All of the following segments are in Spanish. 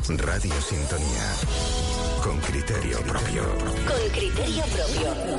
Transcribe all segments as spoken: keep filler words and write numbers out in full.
Radio Sintonía. Con criterio propio. Con criterio propio.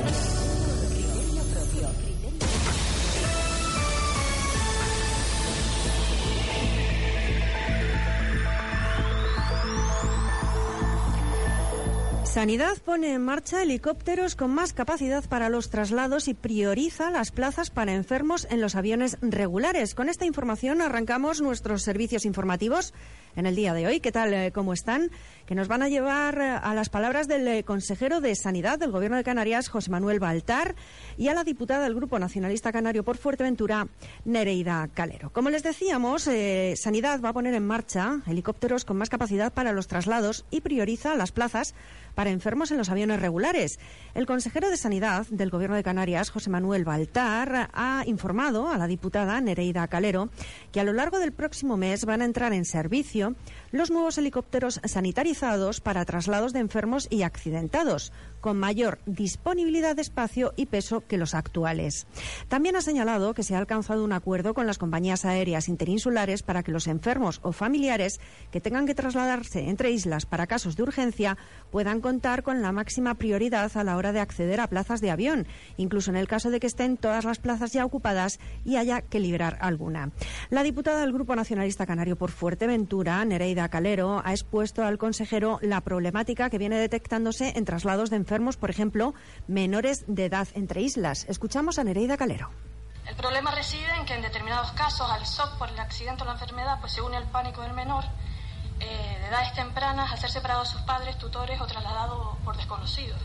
Sanidad pone en marcha helicópteros con más capacidad para los traslados y prioriza las plazas para enfermos en los aviones regulares. Con esta información arrancamos nuestros servicios informativos en el día de hoy. ¿Qué tal? ¿Cómo están? Que nos van a llevar a las palabras del consejero de Sanidad del Gobierno de Canarias, José Manuel Baltar, y a la diputada del Grupo Nacionalista Canario por Fuerteventura, Nereida Calero. Como les decíamos, eh, Sanidad va a poner en marcha helicópteros con más capacidad para los traslados y prioriza las plazas para enfermos en los aviones regulares. El consejero de Sanidad del Gobierno de Canarias, José Manuel Baltar, ha informado a la diputada Nereida Calero que a lo largo del próximo mes van a entrar en servicio los nuevos helicópteros sanitarizados para traslados de enfermos y accidentados, con mayor disponibilidad de espacio y peso que los actuales. También ha señalado que se ha alcanzado un acuerdo con las compañías aéreas interinsulares para que los enfermos o familiares que tengan que trasladarse entre islas para casos de urgencia puedan contar con la máxima prioridad a la hora de acceder a plazas de avión, incluso en el caso de que estén todas las plazas ya ocupadas y haya que liberar alguna. La diputada del Grupo Nacionalista Canario por Fuerteventura, Nereida Calero, ha expuesto al consejero la problemática que viene detectándose en traslados de enfermos, por ejemplo, menores de edad entre islas. Escuchamos a Nereida Calero. El problema reside en que en determinados casos al shock por el accidente o la enfermedad pues se une el pánico del menor eh, de edades tempranas a ser separado de sus padres, tutores o trasladado por desconocidos.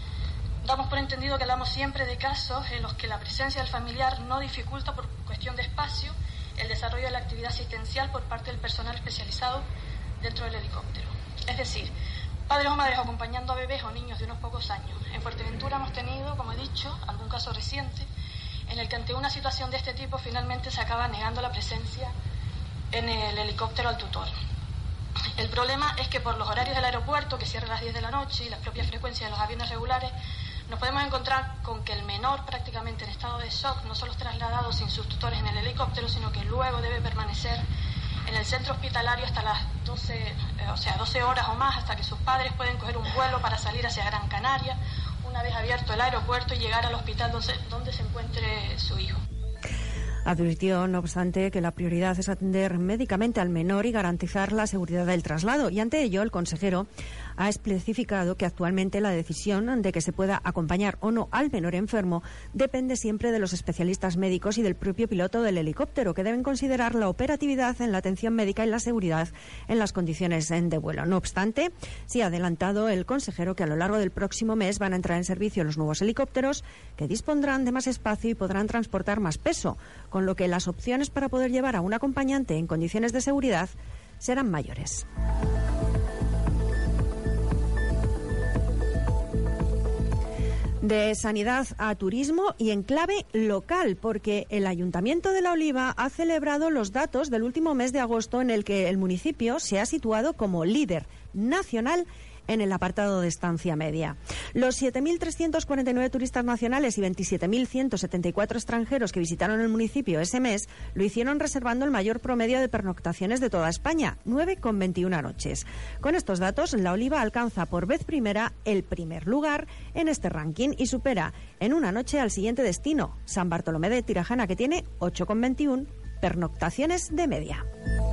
Damos por entendido que hablamos siempre de casos en los que la presencia del familiar no dificulta por cuestión de espacio el desarrollo de la actividad asistencial por parte del personal especializado dentro del helicóptero. Es decir, padres o madres acompañando a bebés o niños de unos pocos años. En Fuerteventura hemos tenido, como he dicho, algún caso reciente en el que ante una situación de este tipo finalmente se acaba negando la presencia en el helicóptero al tutor. El problema es que por los horarios del aeropuerto, que cierra a las diez de la noche, y las propias frecuencias de los aviones regulares, nos podemos encontrar con que el menor, prácticamente en estado de shock, no solo es trasladado sin sus tutores en el helicóptero, sino que luego debe permanecer en el centro hospitalario hasta las doce, eh, o sea, doce horas o más, hasta que sus padres pueden coger un vuelo para salir hacia Gran Canaria, una vez abierto el aeropuerto, y llegar al hospital donde, donde se encuentre su hijo. Advirtió, no obstante, que la prioridad es atender médicamente al menor y garantizar la seguridad del traslado. Y ante ello, el consejero ha especificado que actualmente la decisión de que se pueda acompañar o no al menor enfermo depende siempre de los especialistas médicos y del propio piloto del helicóptero, que deben considerar la operatividad en la atención médica y la seguridad en las condiciones de vuelo. No obstante, sí ha adelantado el consejero que a lo largo del próximo mes van a entrar en servicio los nuevos helicópteros, que dispondrán de más espacio y podrán transportar más peso, con lo que las opciones para poder llevar a un acompañante en condiciones de seguridad serán mayores. De sanidad a turismo y en clave local, porque el Ayuntamiento de La Oliva ha celebrado los datos del último mes de agosto, en el que el municipio se ha situado como líder nacional en el apartado de estancia media. Los siete mil trescientos cuarenta y nueve turistas nacionales y veintisiete mil ciento setenta y cuatro extranjeros que visitaron el municipio ese mes lo hicieron reservando el mayor promedio de pernoctaciones de toda España, nueve coma veintiuna noches. Con estos datos, La Oliva alcanza por vez primera el primer lugar en este ranking y supera en una noche al siguiente destino, San Bartolomé de Tirajana, que tiene ocho coma veintiuna pernoctaciones de media.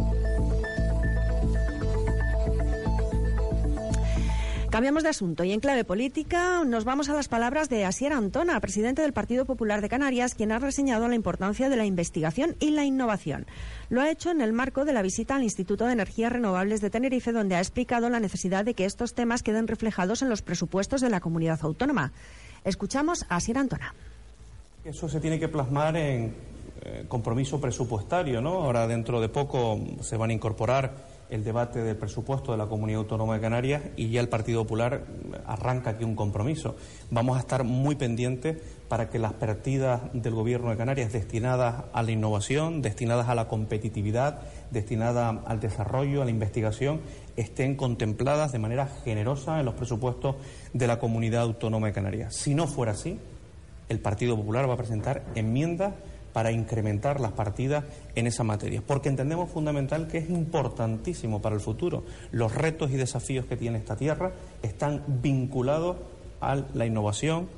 Cambiamos de asunto y en clave política nos vamos a las palabras de Asier Antona, presidente del Partido Popular de Canarias, quien ha reseñado la importancia de la investigación y la innovación. Lo ha hecho en el marco de la visita al Instituto de Energías Renovables de Tenerife, donde ha explicado la necesidad de que estos temas queden reflejados en los presupuestos de la comunidad autónoma. Escuchamos a Asier Antona. Eso se tiene que plasmar en eh, compromiso presupuestario, ¿no? Ahora dentro de poco se van a incorporar el debate del presupuesto de la Comunidad Autónoma de Canarias y ya el Partido Popular arranca aquí un compromiso. Vamos a estar muy pendientes para que las partidas del Gobierno de Canarias destinadas a la innovación, destinadas a la competitividad, destinadas al desarrollo, a la investigación, estén contempladas de manera generosa en los presupuestos de la Comunidad Autónoma de Canarias. Si no fuera así, el Partido Popular va a presentar enmiendas para incrementar las partidas en esa materia, porque entendemos fundamental que es importantísimo para el futuro. Los retos y desafíos que tiene esta tierra están vinculados a la innovación,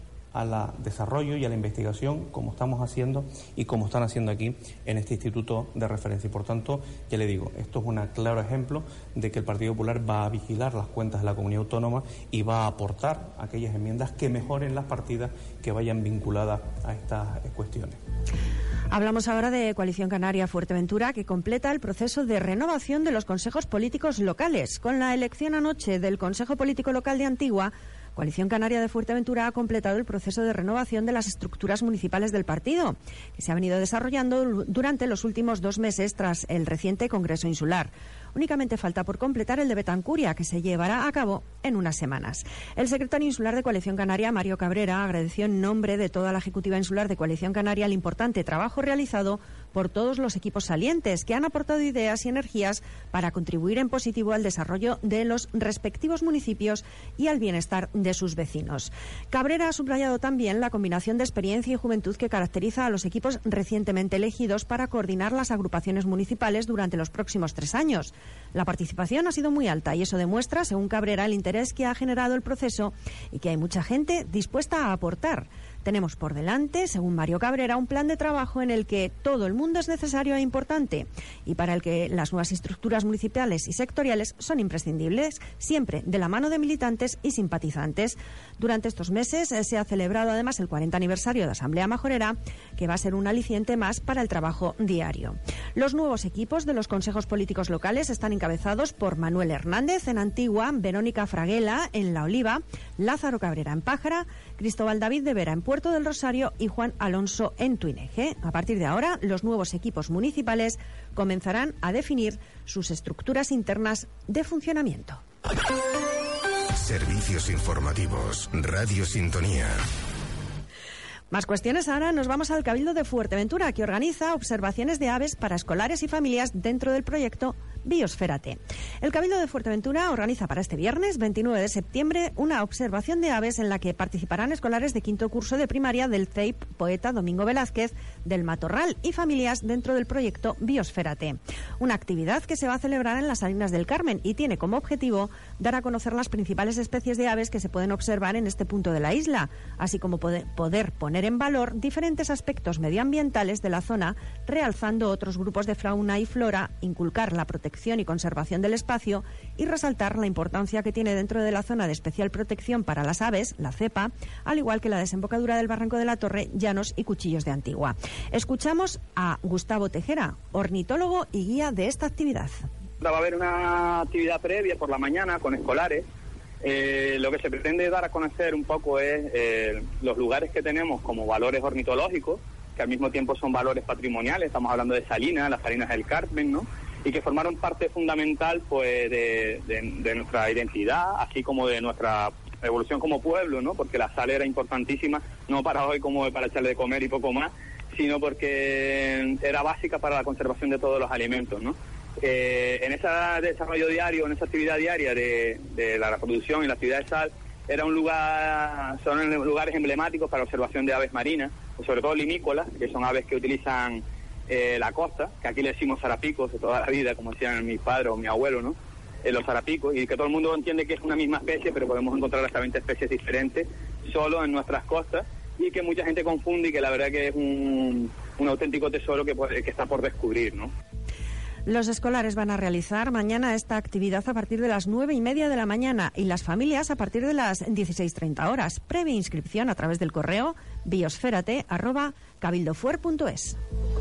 al desarrollo y a la investigación, como estamos haciendo y como están haciendo aquí en este instituto de referencia. Y por tanto, ya le digo, esto es un claro ejemplo de que el Partido Popular va a vigilar las cuentas de la comunidad autónoma y va a aportar aquellas enmiendas que mejoren las partidas que vayan vinculadas a estas cuestiones. Hablamos ahora de Coalición Canaria Fuerteventura, que completa el proceso de renovación de los consejos políticos locales. Con la elección anoche del Consejo Político Local de Antigua, Coalición Canaria de Fuerteventura ha completado el proceso de renovación de las estructuras municipales del partido, que se ha venido desarrollando durante los últimos dos meses tras el reciente Congreso Insular. Únicamente falta por completar el de Betancuria, que se llevará a cabo en unas semanas. El secretario insular de Coalición Canaria, Mario Cabrera, agradeció en nombre de toda la Ejecutiva Insular de Coalición Canaria el importante trabajo realizado por todos los equipos salientes, que han aportado ideas y energías para contribuir en positivo al desarrollo de los respectivos municipios y al bienestar de sus vecinos. Cabrera ha subrayado también la combinación de experiencia y juventud que caracteriza a los equipos recientemente elegidos para coordinar las agrupaciones municipales durante los próximos tres años. La participación ha sido muy alta y eso demuestra, según Cabrera, el interés que ha generado el proceso y que hay mucha gente dispuesta a aportar. Tenemos por delante, según Mario Cabrera, un plan de trabajo en el que todo el mundo es necesario e importante y para el que las nuevas estructuras municipales y sectoriales son imprescindibles, siempre de la mano de militantes y simpatizantes. Durante estos meses eh, se ha celebrado además el cuarenta aniversario de Asamblea Majorera, que va a ser un aliciente más para el trabajo diario. Los nuevos equipos de los consejos políticos locales están encabezados por Manuel Hernández en Antigua, Verónica Fraguela en La Oliva, Lázaro Cabrera en Pájara, Cristóbal David de Vera en Puerto del Rosario y Juan Alonso en Tuineje. A partir de ahora, los nuevos equipos municipales comenzarán a definir sus estructuras internas de funcionamiento. Servicios informativos, Radio Sintonía. Más cuestiones ahora. Nos vamos al Cabildo de Fuerteventura, que organiza observaciones de aves para escolares y familias dentro del proyecto Biosférate. El Cabildo de Fuerteventura organiza para este viernes veintinueve de septiembre una observación de aves en la que participarán escolares de quinto curso de primaria del C E I P Poeta Domingo Velázquez del Matorral y familias dentro del proyecto Biosférate. Una actividad que se va a celebrar en las Salinas del Carmen y tiene como objetivo dar a conocer las principales especies de aves que se pueden observar en este punto de la isla, así como poder, poder poner en valor diferentes aspectos medioambientales de la zona, realzando otros grupos de fauna y flora, inculcar la protección y conservación del espacio y resaltar la importancia que tiene dentro de la zona de especial protección para las aves, la cepa, al igual que la desembocadura del Barranco de la Torre, Llanos y Cuchillos de Antigua. Escuchamos a Gustavo Tejera, ornitólogo y guía de esta actividad. Va a haber una actividad previa por la mañana con escolares. Eh, lo que se pretende dar a conocer un poco es eh, los lugares que tenemos como valores ornitológicos, que al mismo tiempo son valores patrimoniales. Estamos hablando de Salinas, las Salinas del Carmen, ¿no? Y que formaron parte fundamental pues de, de, de nuestra identidad, así como de nuestra evolución como pueblo, ¿no? Porque la sal era importantísima, no para hoy como para echarle de comer y poco más, sino porque era básica para la conservación de todos los alimentos, ¿no? Eh, en ese desarrollo diario, en esa actividad diaria de, de la reproducción y la actividad de sal, era un lugar, son lugares emblemáticos para la observación de aves marinas, sobre todo limícolas, que son aves que utilizan eh, la costa, que aquí le decimos zarapicos de toda la vida, como decían mis padres o mi abuelo, ¿no? Eh, los zarapicos, y que todo el mundo entiende que es una misma especie, pero podemos encontrar hasta veinte especies diferentes solo en nuestras costas, y que mucha gente confunde y que la verdad que es un, un auténtico tesoro que, que está por descubrir, ¿no? Los escolares van a realizar mañana esta actividad a partir de las nueve y media de la mañana y las familias a partir de las dieciséis treinta horas. Previa inscripción a través del correo biosférate arroba cabildofuer punto es.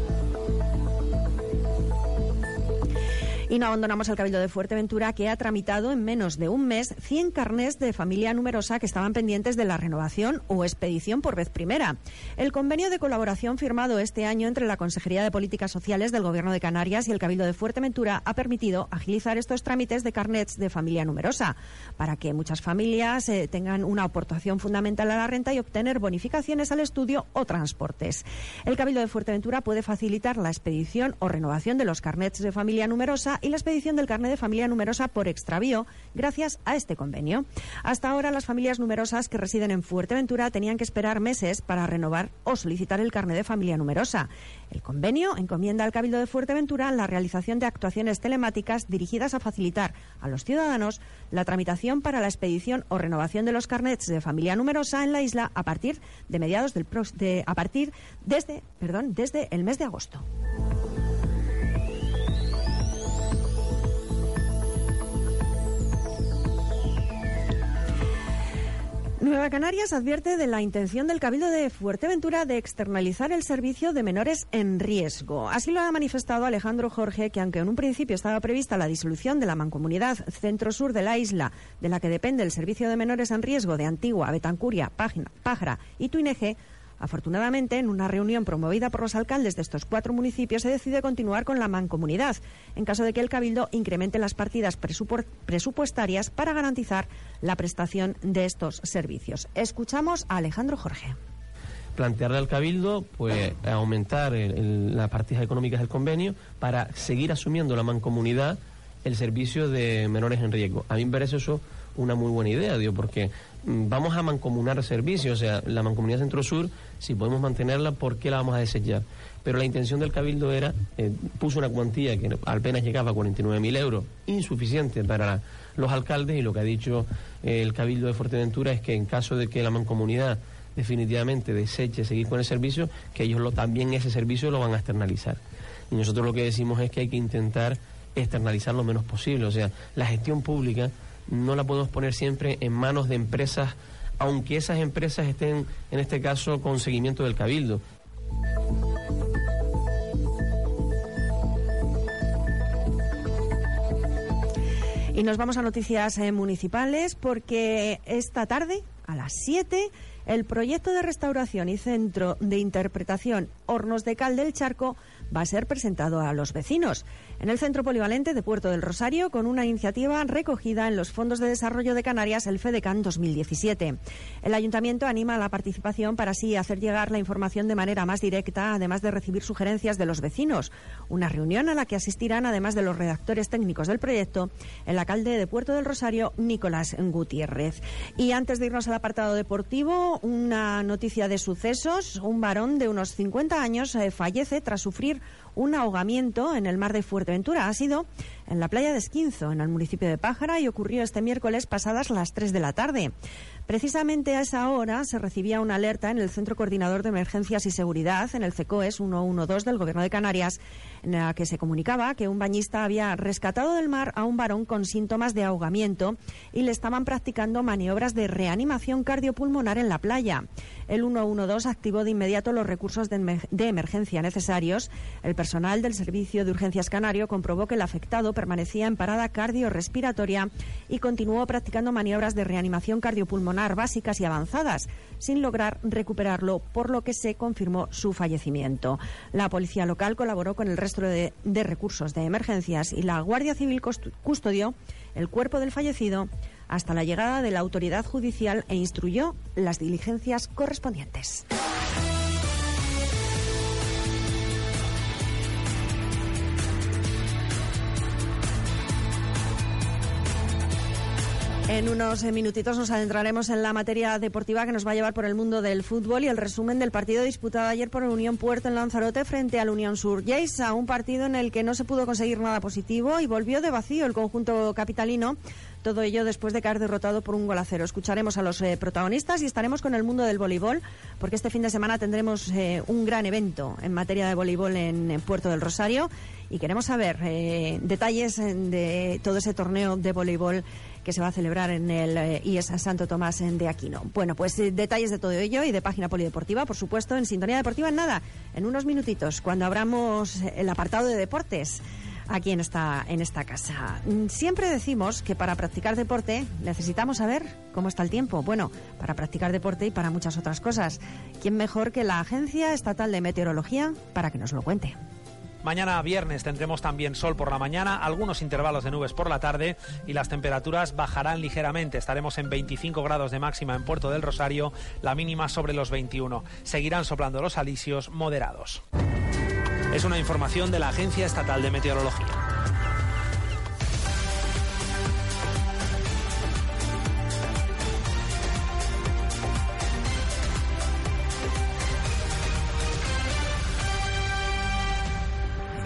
Y no abandonamos el Cabildo de Fuerteventura, que ha tramitado en menos de un mes cien carnés de familia numerosa que estaban pendientes de la renovación o expedición por vez primera. El convenio de colaboración firmado este año entre la Consejería de Políticas Sociales del Gobierno de Canarias y el Cabildo de Fuerteventura ha permitido agilizar estos trámites de carnets de familia numerosa, para que muchas familias eh, tengan una aportación fundamental a la renta y obtener bonificaciones al estudio o transportes. El Cabildo de Fuerteventura puede facilitar la expedición o renovación de los carnets de familia numerosa y la expedición del carné de familia numerosa por extravío gracias a este convenio. Hasta ahora las familias numerosas que residen en Fuerteventura tenían que esperar meses para renovar o solicitar el carné de familia numerosa. El convenio encomienda al Cabildo de Fuerteventura la realización de actuaciones telemáticas dirigidas a facilitar a los ciudadanos la tramitación para la expedición o renovación de los carnets de familia numerosa en la isla a partir de mediados del pro, de, a partir desde, perdón, desde el mes de agosto. Nueva Canarias advierte de la intención del Cabildo de Fuerteventura de externalizar el servicio de menores en riesgo. Así lo ha manifestado Alejandro Jorge, que aunque en un principio estaba prevista la disolución de la mancomunidad centro-sur de la isla, de la que depende el servicio de menores en riesgo de Antigua, Betancuria, Pájara y Tuineje, afortunadamente, en una reunión promovida por los alcaldes de estos cuatro municipios, se decide continuar con la mancomunidad, en caso de que el Cabildo incremente las partidas presupuestarias para garantizar la prestación de estos servicios. Escuchamos a Alejandro Jorge. Plantearle al Cabildo pues aumentar el, el, las partidas económicas del convenio para seguir asumiendo la mancomunidad el servicio de menores en riesgo. A mí me parece eso una muy buena idea, digo, porque vamos a mancomunar servicios, o sea, la mancomunidad Centro-Sur, si podemos mantenerla, ¿por qué la vamos a desechar? Pero la intención del Cabildo era, eh, puso una cuantía que apenas llegaba a cuarenta y nueve mil euros, insuficiente para la, los alcaldes, y lo que ha dicho eh, el Cabildo de Fuerteventura es que en caso de que la mancomunidad definitivamente deseche seguir con el servicio, que ellos lo, también ese servicio lo van a externalizar. Y nosotros lo que decimos es que hay que intentar externalizar lo menos posible, o sea, la gestión pública no la podemos poner siempre en manos de empresas, aunque esas empresas estén, en este caso, con seguimiento del Cabildo. Y nos vamos a noticias eh, municipales, porque esta tarde, a las siete, el proyecto de restauración y centro de interpretación Hornos de Cal del Charco va a ser presentado a los vecinos en el Centro Polivalente de Puerto del Rosario, con una iniciativa recogida en los Fondos de Desarrollo de Canarias, el FEDECAN dos mil diecisiete. El Ayuntamiento anima a la participación para así hacer llegar la información de manera más directa, además de recibir sugerencias de los vecinos. Una reunión a la que asistirán, además de los redactores técnicos del proyecto, el alcalde de Puerto del Rosario, Nicolás Gutiérrez. Y antes de irnos al apartado deportivo, una noticia de sucesos. Un varón de unos cincuenta años eh, fallece tras sufrir un ahogamiento en el mar de Fuerteventura. Ha sido en la playa de Esquinzo, en el municipio de Pájara, y ocurrió este miércoles pasadas las tres de la tarde. Precisamente a esa hora se recibía una alerta en el Centro Coordinador de Emergencias y Seguridad, en el CECOES ciento doce del Gobierno de Canarias, en la que se comunicaba que un bañista había rescatado del mar a un varón con síntomas de ahogamiento y le estaban practicando maniobras de reanimación cardiopulmonar en la playa. El ciento doce activó de inmediato los recursos de, de emergencia necesarios. El personal del Servicio de Urgencias Canario comprobó que el afectado permanecía en parada cardiorrespiratoria y continuó practicando maniobras de reanimación cardiopulmonar básicas y avanzadas, sin lograr recuperarlo, por lo que se confirmó su fallecimiento. La policía local colaboró con el resto de, de recursos de emergencias y la Guardia Civil custodió el cuerpo del fallecido hasta la llegada de la autoridad judicial e instruyó las diligencias correspondientes. En unos minutitos nos adentraremos en la materia deportiva que nos va a llevar por el mundo del fútbol y el resumen del partido disputado ayer por el Unión Puerto en Lanzarote frente al Unión Sur Lleida, un partido en el que no se pudo conseguir nada positivo y volvió de vacío el conjunto capitalino. Todo ello después de caer derrotado por un gol a cero. Escucharemos a los eh, protagonistas y estaremos con el mundo del voleibol, porque este fin de semana tendremos eh, un gran evento en materia de voleibol en, en Puerto del Rosario y queremos saber eh, detalles de todo ese torneo de voleibol que se va a celebrar en el eh, I E S Santo Tomás de Aquino. Bueno, pues eh, detalles de todo ello y de Página Polideportiva, por supuesto, en Sintonía Deportiva en nada, en unos minutitos, cuando abramos el apartado de deportes aquí en esta, en esta casa. Siempre decimos que para practicar deporte necesitamos saber cómo está el tiempo. Bueno, para practicar deporte y para muchas otras cosas. ¿Quién mejor que la Agencia Estatal de Meteorología para que nos lo cuente? Mañana viernes tendremos también sol por la mañana, algunos intervalos de nubes por la tarde y las temperaturas bajarán ligeramente. Estaremos en veinticinco grados de máxima en Puerto del Rosario, la mínima sobre los veintiuno. Seguirán soplando los alisios moderados. Es una información de la Agencia Estatal de Meteorología.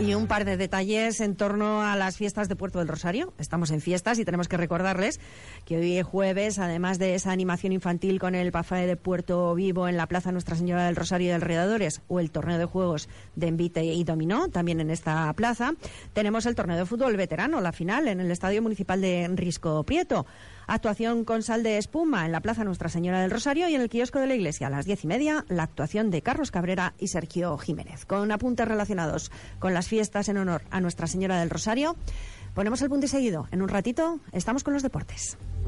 Y un par de detalles en torno a las fiestas de Puerto del Rosario. Estamos en fiestas y tenemos que recordarles que hoy es jueves, además de esa animación infantil con el Pafae de Puerto Vivo en la Plaza Nuestra Señora del Rosario y de alrededores, o el torneo de juegos de envite y dominó, también en esta plaza, tenemos el torneo de fútbol veterano, la final, en el Estadio Municipal de Risco Prieto. Actuación con sal de espuma en la Plaza Nuestra Señora del Rosario y en el kiosco de la iglesia a las diez y media, la actuación de Carlos Cabrera y Sergio Jiménez. Con apuntes relacionados con las fiestas en honor a Nuestra Señora del Rosario, ponemos el punto y seguido. En un ratito estamos con los deportes.